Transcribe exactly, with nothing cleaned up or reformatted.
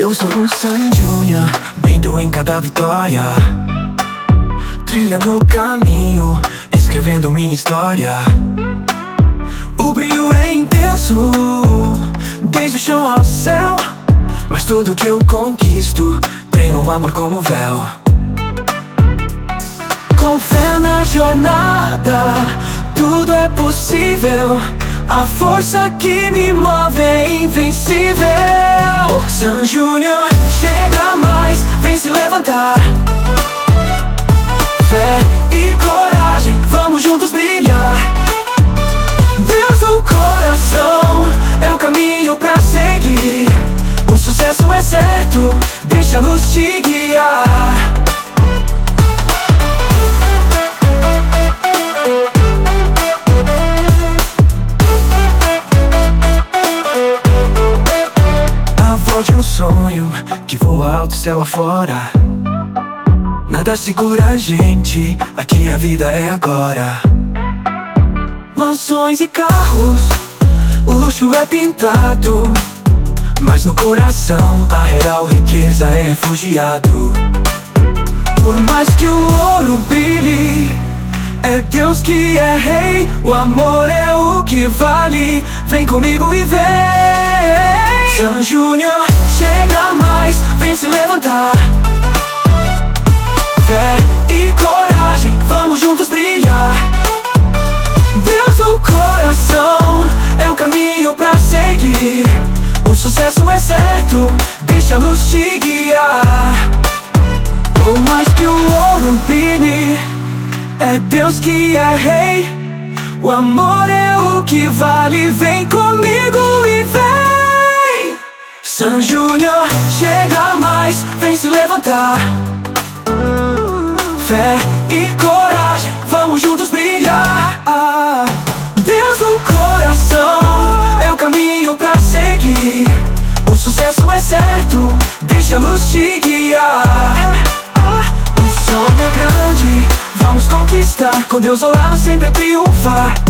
Eu sou o Sandy Júnior, vendo em cada vitória, trilhando o caminho, escrevendo minha história. O brilho é intenso, desde o chão ao céu, mas tudo que eu conquisto tem um amor como véu. Com fé na jornada, tudo é possível. A força que me move é invencível. Sandy Júnior, chega mais, vem se levantar. Fé e coragem, vamos juntos brilhar. Deus do coração é o caminho pra seguir. O sucesso é certo, deixa a luz te guiar. De um sonho que voa alto céu afora. Nada segura a gente, aqui a vida é agora. Mansões e carros, o luxo é pintado, mas no coração a real riqueza é refugiado. Por mais que o ouro brilhe, é Deus que é rei. O amor é o que vale, vem comigo e vem. Sandy Júnior, chega mais, vem se levantar. Fé e coragem, vamos juntos brilhar. Deus do coração é o caminho pra seguir. O sucesso é certo, deixa a luz te guiar. Por mais que o ouro brilhe, é Deus que é rei. O amor é o que vale, vem comigo e vem. Sandy Júnior, chega mais, vem se levantar. Fé e coragem, vamos juntos brilhar. Deus do coração é o caminho pra seguir. O sucesso é certo, deixa a luz te guiar. O sonho é grande, vamos conquistar. Com Deus ao lado sempre triunfar.